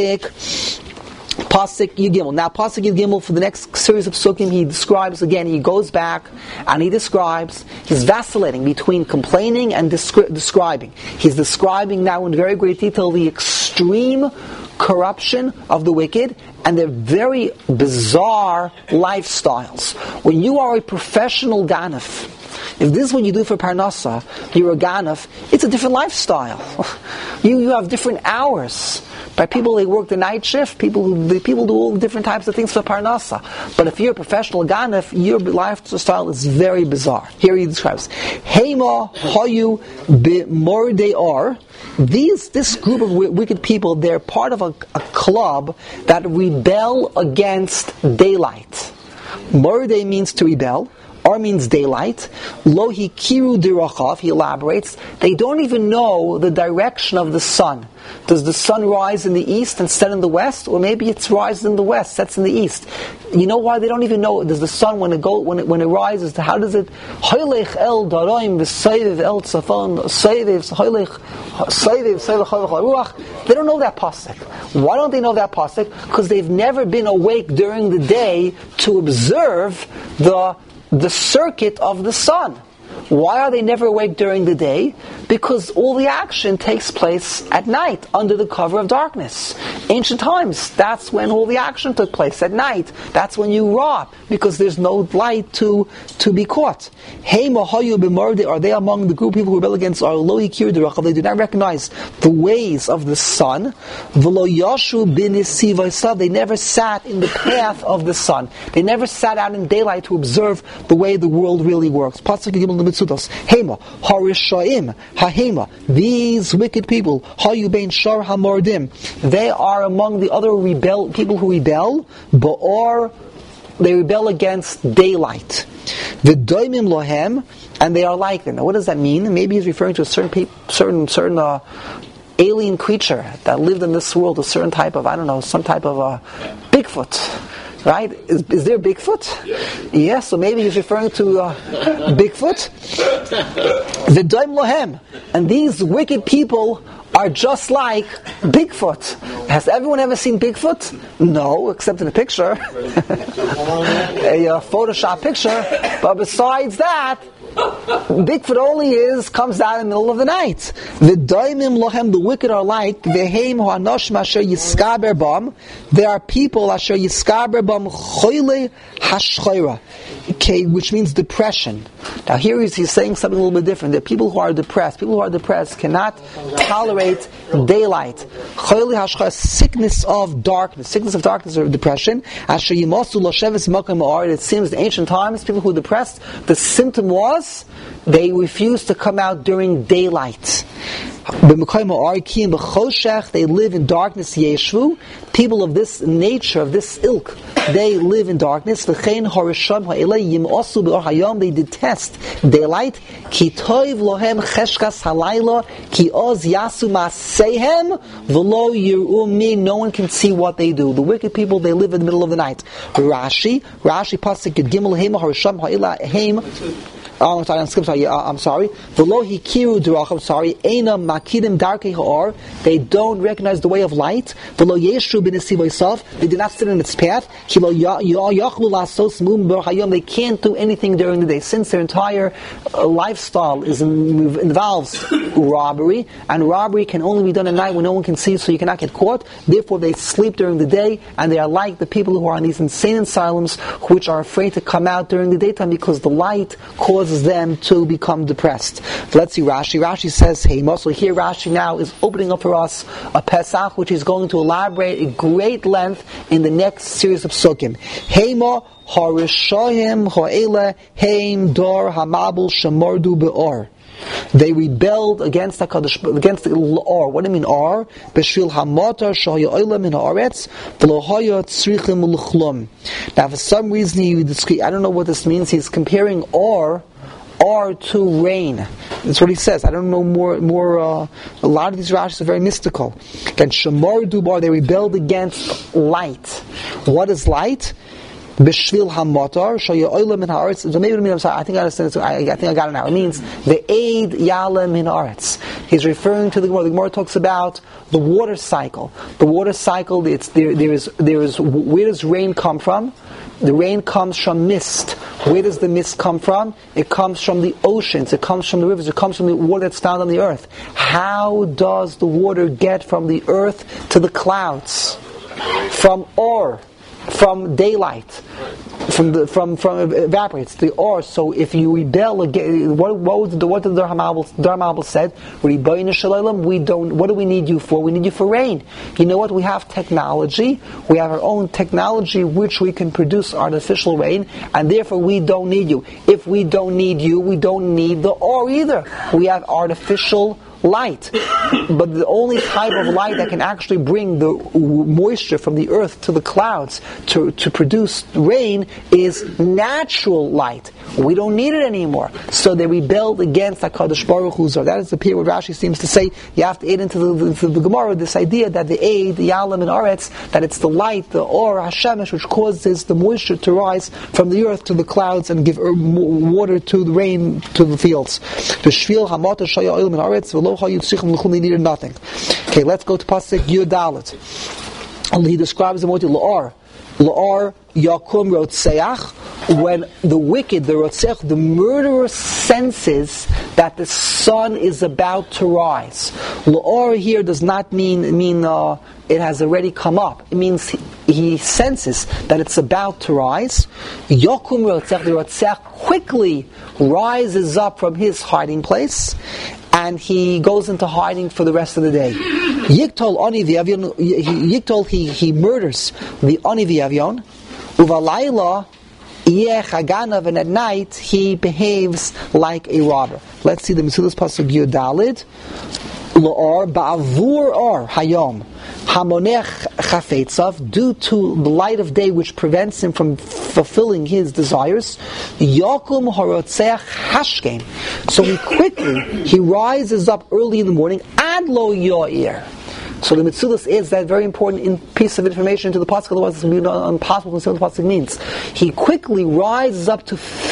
Pasuk Yud Gimel. Now, Pasuk Yud Gimel, for the next series of Sukkim, he describes again, he goes back and he describes, he's vacillating between complaining and describing. He's describing now in very great detail the extreme corruption of the wicked and their very bizarre lifestyles. When you are a professional ganef, if this is what you do for Parnasa, you're a ganef, it's a different lifestyle. You have different hours. By people, they work the night shift. People do all different types of things for Parnasa. But if you're a professional ganef, your lifestyle is very bizarre. Here he describes, Hema Hayu B'Mordeor. This group of wicked people, they're part of a club that rebel against daylight. Mordei means to rebel. Or means daylight. Lo hikiru dirachav, he elaborates, they don't even know the direction of the sun. Does the sun rise in the east and set in the west? Or maybe it's rises in the west, sets in the east. You know why they don't even know? Does the sun, when it rises, how does it? Hoylech el daroim v'seiviv el tzafon seiviv ruach. They don't know that pasuk. Why don't they know that pasuk? Because they've never been awake during the day to observe the circuit of the sun. Why are they never awake during the day? Because all the action takes place at night, under the cover of darkness. Ancient times, that's when all the action took place, at night. That's when you rob, because there's no light to be caught. Are they among the group of people who rebel against our Elohim? They do not recognize the ways of the sun. They never sat in the path of the sun. They never sat out in daylight to observe the way the world really works. These wicked people, they are among the other people who rebel, or they rebel against daylight. The doimim lohem, and they are like them. Now, what does that mean? Maybe he's referring to a certain alien creature that lived in this world, a certain type of, some type of Bigfoot. Right? Is there Bigfoot? Yes, so maybe he's referring to Bigfoot. The doim lohem, and these wicked people are just like Bigfoot. Has everyone ever seen Bigfoot? No, except in a picture. A Photoshop picture. But besides that, Bigfoot only comes out in the middle of the night. The doimim lohem, the wicked are like veheim hanoshim asher yiskaber bam. They are people asher yiskaber bam choyle hashchoira, which means depression. Now here he's saying something a little bit different. There are people who are depressed. People who are depressed cannot tolerate daylight. Choyle hashchoira, sickness of darkness or depression. Asher yimasu losheves makom ha'aretz. It seems in ancient times, people who were depressed, the symptom was they refuse to come out during daylight. They live in darkness. Yeshvu, people of this nature, of this ilk, they live in darkness. They detest daylight. No one can see what they do. The wicked people, they live in the middle of the night. Rashi pasuk Gimel I'm sorry. V'lo hikiru derachim. Sorry. Eina makidim darkei ha'or. They don't recognize the way of light. V'lo yeshu b'nesiv isav. They do not sit in its path. Kilo yachlu lasos mum b'hayom. They can't do anything during the day, since their entire lifestyle involves robbery, and robbery can only be done at night when no one can see, so you cannot get caught. Therefore, they sleep during the day, and they are like the people who are in these insane asylums, which are afraid to come out during the daytime because the light causes them to become depressed. Let's see Rashi. Rashi says, so here Rashi now is opening up for us a Pesach, which is going to elaborate at great length in the next series of Sukkim. Heima harishoyim ha'ela heim dor hamabul shemordu be'or. They rebelled against the Or. What do you mean Or? Beshvil hamotar shahaya olam in haaretz v'lo haya tzrichim l'chlum. Now, for some reason, I don't know what this means. He's comparing Or to rain. That's what he says. I don't know more. A lot of these Rashis are very mystical. Again, Shemar Dubar, they rebelled against light. What is light? B'shvil hamotar shaya olam in haaretz. So maybe I'm sorry. I think I understand. I think I got it now. It means the aid yalem in haaretz. He's referring to the Gemara. The Gemara talks about the water cycle. The water cycle. There is. Where does rain come from? The rain comes from mist. Where does the mist come from? It comes from the oceans. It comes from the rivers. It comes from the water that's found on the earth. How does the water get from the earth to the clouds? From Or. From daylight, from evaporates the Or. So if you rebel again, what did the Dar HaMabul said? We don't. What do we need you for? We need you for rain. You know what? We have technology. We have our own technology which we can produce artificial rain, and therefore we don't need you. If we don't need you, we don't need the Or either. We have artificial light. But the only type of light that can actually bring the moisture from the earth to the clouds to produce rain is natural light. We don't need it anymore. So they rebelled against HaKadosh Baruch Hu. That is the period where Rashi seems to say you have to aid into the Gemara this idea that the aid, the Yalam and Aretz, that it's the light, the Or, Hashemesh, which causes the moisture to rise from the earth to the clouds and give water to the rain to the fields. The Shvil Hamata Shaya Oil and Aretz, they needed nothing. Okay, let's go to Pasuk Yudalit. He describes the Moti La'or. La'or yakum rotzeach, when the wicked, the rotzeach, the murderer senses that the sun is about to rise. La'or here does not mean it has already come up. It means he senses that it's about to rise. Yakum rotzeach, the rotzeach quickly rises up from his hiding place, and he goes into hiding for the rest of the day. Yiktol ani v'avyon, he murders the ani v'avyon. Uvalayla yeh chaganav, and at night he behaves like a robber. Let's see the Mesillas pasuk Yud Dalid. La'or ba'avur or hayom hamonech chafetzav, due to the light of day which prevents him from fulfilling his desires. Yakum harotzeach hashkem, so he rises up early in the morning. Ad lo yo'ir. So the Metzudas adds that very important piece of information to the pasuk, otherwise it's going to be impossible to see what the pasuk means. He quickly rises up to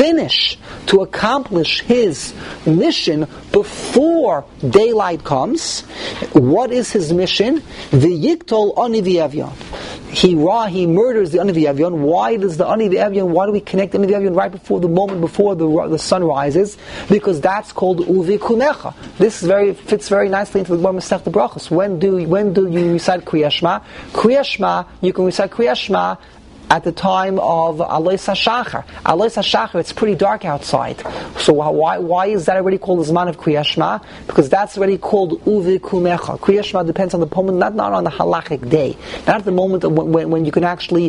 accomplish his mission before daylight comes. What is his mission? V'yiktol ani v'avyon. He murders the ani v'avyon. Why does the ani v'avyon? Why do we connect the ani v'avyon right before the moment before the sun rises? Because that's called uvikunecha. This fits very nicely into the Gemara Masechta Brachos. When do you recite Kriya Shema? Kriya Shema, you can recite Kriya Shema at the time of Alois HaShachar. Alois HaShachar, it's pretty dark outside. So why is that already called the Zman of Kriya Shema? Because that's already called Uvikumecha. Kriya Shema depends on the moment, not on the halachic day. Not at the moment when you can actually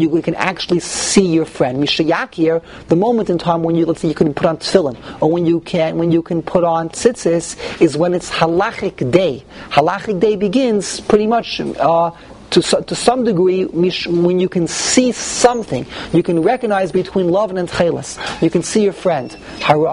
see your friend. Mishayakir, the moment in time when you can put on tefillin, or when you can put on tzitzis, is when it's halachic day. Halachic day begins pretty much to some degree when you can see something. You can recognize between love and chelas. You can see your friend. But the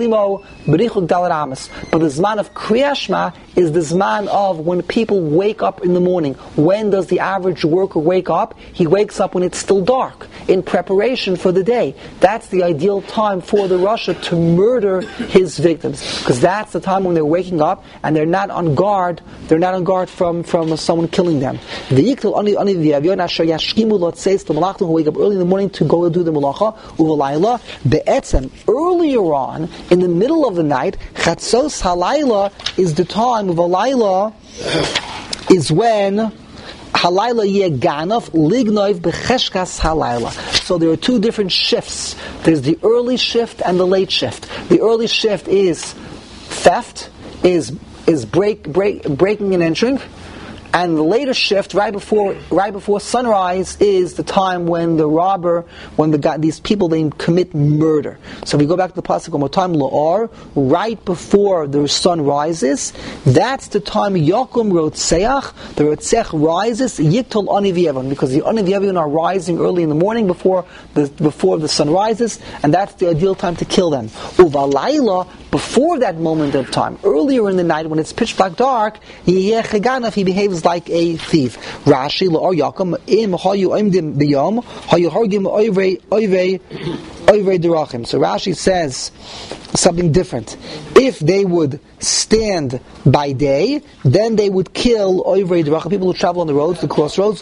Zman of Kriya Shema is the Zman of when people wake up in the morning. When does the average worker wake up? He wakes up when it's still dark, in preparation for the day. That's the ideal time for the Rasha to murder his victims, because that's the time when they're waking up and they're not on guard. They're not on guard from someone killing them. The Yiktul Ani V'Avyon Asher Yashkimu Lot says the Malachim who wake up early in the morning to go do the Malacha Uvalayla Be'etzem. Earlier on, in the middle of the night, Chatzos Halayla is the time of Alayla, is when Halayla Yeganov Lignov Becheshkas Halayla. So there are two different shifts. There's the early shift and the late shift. The early shift is theft, is breaking and entering. And the later shift, right before sunrise, is the time when these people, they commit murder. So if we go back to the pasuk one more time, La'or, right before the sun rises, that's the time Yakum Rotzeach, the Rotzeach rises, Yiktol Ani V'Avyon, because the Ani V'Avyon are rising early in the morning before the sun rises, and that's the ideal time to kill them. Uvalayla, before that moment of time, earlier in the night when it's pitch black dark, he behaves like a thief. Rashi La'or Yakum Im Hayu Imdim B'Yom Hayu Hargim Oivei Derachim. So Rashi says something different. If they would stand by day, then they would kill Oivei Derachim, people who travel on the roads, the crossroads.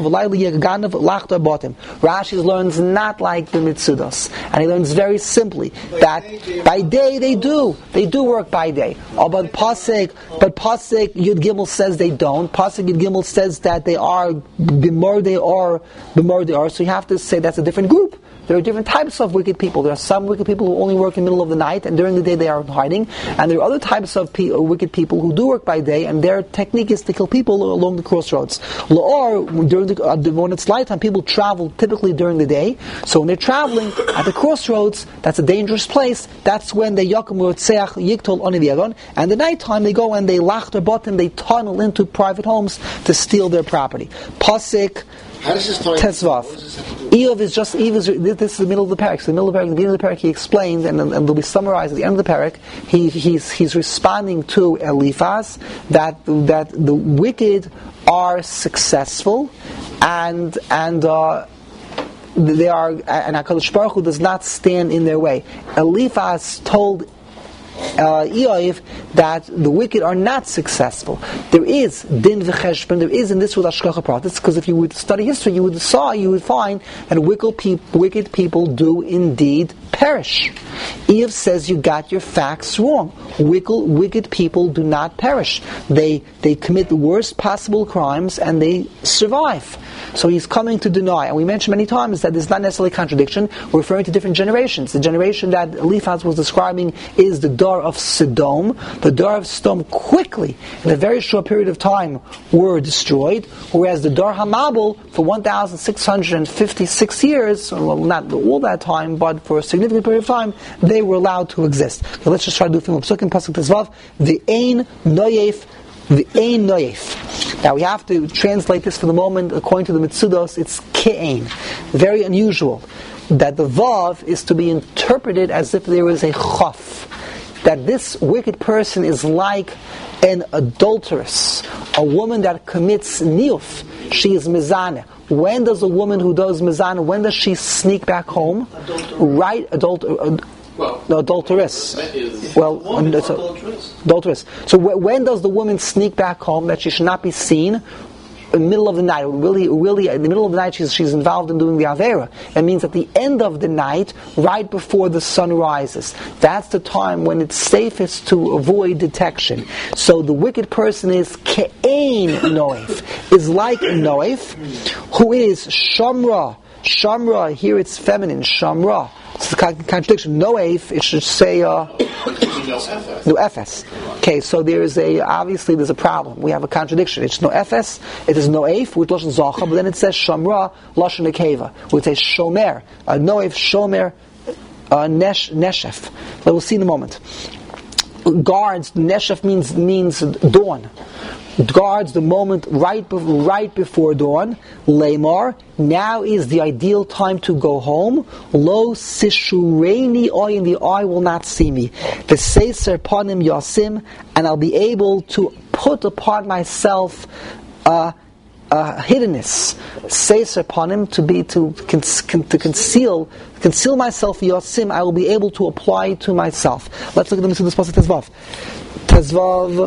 Rashi learns not like the Mitzudas, and he learns very simply that by day they do work by day. But Pasuk Yud Gimel says they don't. Pasuk Yud Gimel says that they are b'mor they are. So you have to say that's a different group. There are different types of wicked people. There are some wicked people who only work in the middle of the night, and during the day they are hiding. And there are other types of wicked people who do work by day, and their technique is to kill people along the crossroads. Or when it's lighttime, people travel typically during the day. So when they're traveling at the crossroads, that's a dangerous place. That's when they yakum rotzeach yiktol ani v'avyon. And the nighttime they go and they lach their bottom, they tunnel into private homes to steal their property. Pasuk Tesvav. Eov is this is the middle of the parak. So the beginning of the parak he explains, and they'll be summarized at the end of the parak. He's responding to Eliphaz that the wicked are successful, and they are, and HaKadosh Baruch Hu does not stand in their way. Eliphaz told that the wicked are not successful. There is din v'cheshbon, there is in this with hashgacha pratis, because if you would study history, you would find that wicked people do indeed perish. Eve says you got your facts wrong. Wicked people do not perish. They commit the worst possible crimes and they survive. So he's coming to deny, and we mentioned many times that this is not necessarily a contradiction. We're referring to different generations. The generation that Eliphaz was describing is the Dar of Sodom. The Dar of Sodom quickly, in a very short period of time, were destroyed, whereas the Dar HaMabul, for 1,656 years, well, not all that time, but for a significant period of time, they were allowed to exist. So let's just try to do things. Pasuk Tezvav, the Ein Noyef. The Ein Noyef. Now we have to translate this for the moment according to the Mitzudos. It's Ke'ein. Very unusual that the Vav is to be interpreted as if there is a Chaf. That this wicked person is like an adulteress, a woman that commits niyuf. She is mizaneh. When does a woman who does mizaneh, when does she sneak back home? Right, adulteress. Adulteress. So when does the woman sneak back home that she should not be seen? In the middle of the night. Really, in the middle of the night, she's involved in doing the Avera. It means at the end of the night, right before the sun rises. That's the time when it's safest to avoid detection. So the wicked person is Ke'ein Noef, is like a Noef, who is Shamra. Shamra, here it's feminine, Shamra. It's a contradiction. Noef, it should say no efes. Okay, so obviously there's a problem. We have a contradiction. It's no efes, it is noef with lashon zacha, but then it says shamra lashon nekeva, which is shomer, noef shomer neshef. We'll see in a moment. Guards, neshef means dawn. Guards the moment right before dawn. Lamar, now is the ideal time to go home. Lo sishureni oy, and the eye will not see me. The seiser panim yasim, and I'll be able to put upon myself hiddenness. Seiser panim, to conceal myself. Yasim, I will be able to apply to myself. Let's look at the Pasuk Tezvav. Tezvav.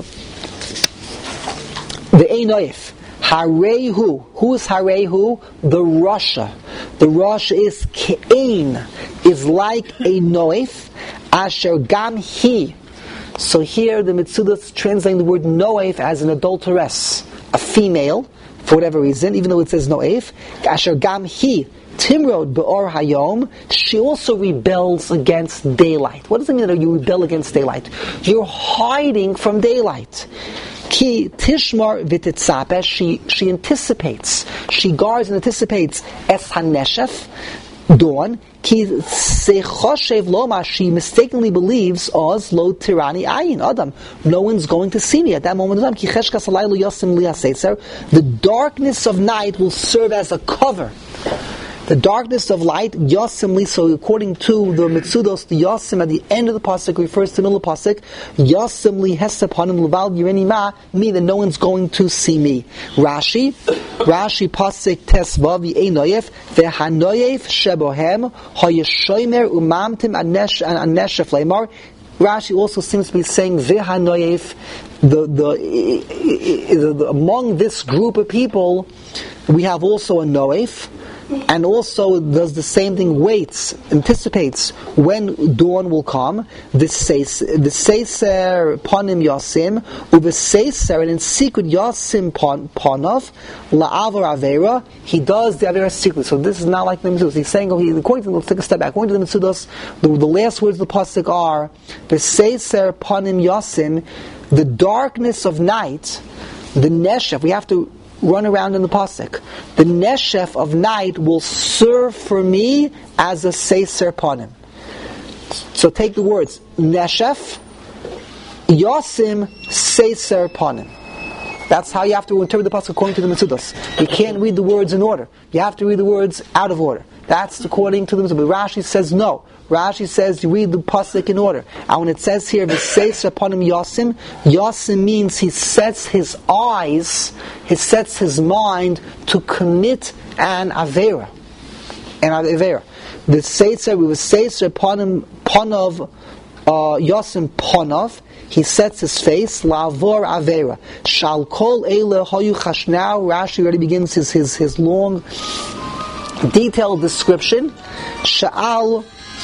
The Einoif. Harehu. Who is Harehu? The Rasha. The Rasha is Ke'ein, is like a Noif. Asher Gam Hi. So here the Mitzudah is translating the word Noif as an adulteress, a female, for whatever reason, even though it says Noif. Asher Gam Hi. Timrod Be'or Hayom, she also rebels against daylight. What does it mean that you rebel against daylight? You're hiding from daylight. Ki tishmar v'titzapeh, she anticipates, she guards and anticipates es haneshef, dawn. Ki sechoshev loma, she mistakenly believes oz lo tirani ayin adam, no one's going to see me at that moment of time. Ki cheshkas halaylo yosim li haseitzer, the darkness of night will serve as a cover. The darkness of light, Yasim, so according to the Mitzudos, the Yasim at the end of the Pasuk refers to the middle of the Pasuk, Yasim li hesepanim leval yireni ma, me that no one's going to see me. Rashi Pasuk Tesvav Yeinoyef, Vehanoyef Shebohem, Hayeshoimer Umamtim Aneshef Leimar. Rashi also seems to be saying Vehanoyef, the among this group of people, we have also a Noef, and also does the same thing, waits, anticipates when dawn will come. The seiser panim yasim, uveseiser, and in secret yasim panav la'avar avera. He does the avera secretly. So this is not like the Mitzudos. He's saying, according to, let's take a step back. According to the Mitzudos, the last words of the pasuk are the seiser panim yasim, the darkness of night, the neshef. We have to run around in the pasuk. The neshef of night will serve for me as a seiser panim. So take the words neshef, yasim, seiser panim. That's how you have to interpret the pasuk according to the Mitzudos. You can't read the words in order. You have to read the words out of order. That's according to the Mitzudos. But Rashi says no. Rashi says you read the pasuk in order. And when it says here, "V'seis panim yasim," yasim means he sets his eyes, he sets his mind to commit an avera. The seiser, we will seiser panim panav Yosim Ponov, he sets his face, Lavor Avera. Shal Kol Eile Hoyu Chash. Now Rashi already begins his long, detailed description. Sha'al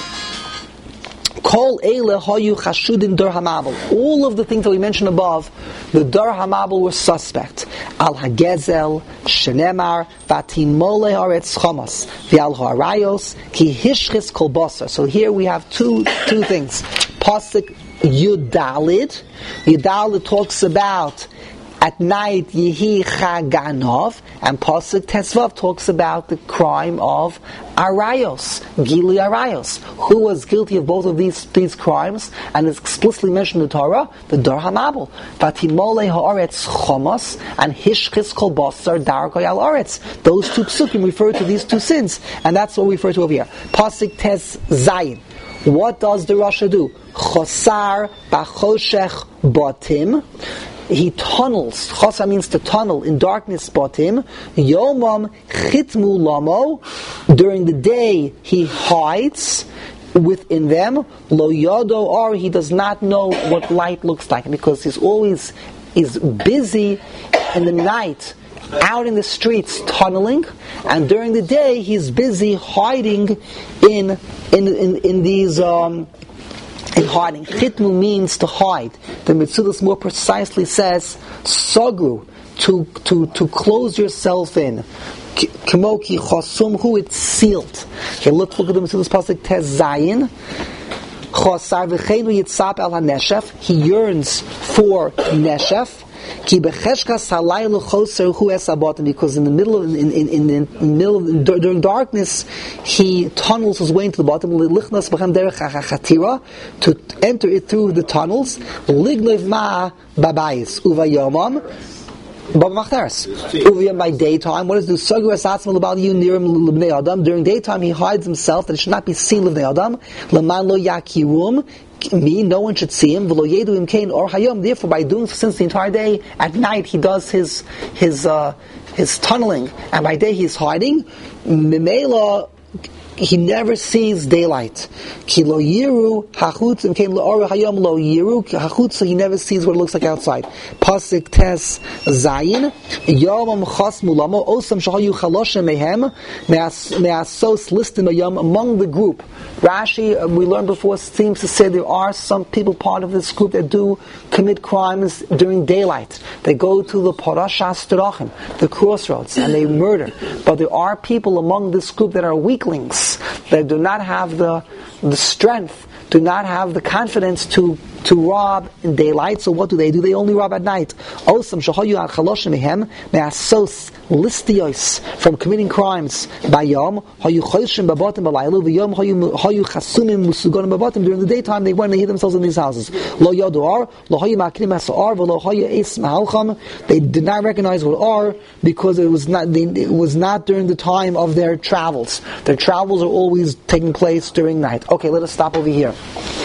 Kol Eile Hoyu Chashudin Dur Hamabel. All of the things that we mentioned above, the Dur Hamabel were suspect. Al Hagezel, Shenemar, Vatin Mole Haaretz Chomas, V'al Ha'arayos, Ki Hishchis Kol Basar. So here we have two things. Pasuk Yudalid. Yudalid talks about at night Yehi Chaganov, and Pasuk Tesvav talks about the crime of Arayos, Gili Arayos. Who was guilty of both of these crimes, and is explicitly mentioned in the Torah? The Dur Hamabel. Vatimole Haaretz Chomos and Hishchis Kol Basar Darkoi Al Aretz. Those two psukim refer to these two sins, and that's what we refer to over here. Pasuk Tes Zayin. What does the Rasha do? Chosar Bachoshech Batim. He tunnels. Chosar means to tunnel in darkness. Batim. Yomam Chitmu Lamo. During the day he hides within them. Lo Yodo, or he does not know what light looks like, because he's always busy in the night, out in the streets tunneling, and during the day he's busy hiding in these in hiding. Chitmu means to hide. The Metzudos more precisely says sagru, to close yourself in. Kimoki chosumhu, it's sealed. Okay, look at the Metzudos pasuk Tez Zayin. Chosar v'cheinu yitzap al haneshef. He yearns for neshef. Because in the middle of during darkness he tunnels his way into the bottom to enter it through the tunnels. By daytime, what does do? During daytime he hides himself, that it should not be seen of the Adam. No one should see him. Therefore, by doing so, since the entire day, at night he does his tunneling, and by day he's hiding. He never sees daylight. Ki lo yiru hachutz and lo or hayom lo yiru hachutz. So he never sees what it looks like outside. Pasuk Tes Zayin Yom Chas Mulamo Osam Shahayu Chaloshem Mehem Me'asos listed Yom among the group. Rashi, we learned before, seems to say there are some people part of this group that do commit crimes during daylight. They go to the Parashas Terachim, the crossroads, and they murder. But there are people among this group that are weaklings, that do not have the strength, do not have the confidence to rob in daylight. So what do? They only rob at night. Osam shahayu al chalosh mehem me'asos listios, from committing crimes by yom hayu choshim babatim balaylu v'yom hayu chasumim musugonim babatim. During the daytime they went and they hid themselves in these houses. Lo yaduar lo hayu makrim asar v'lo hayu es mahalcham. They did not recognize what are, because it was not during the time of their travels. Their travels are always taking place during night. Okay, let us stop over here.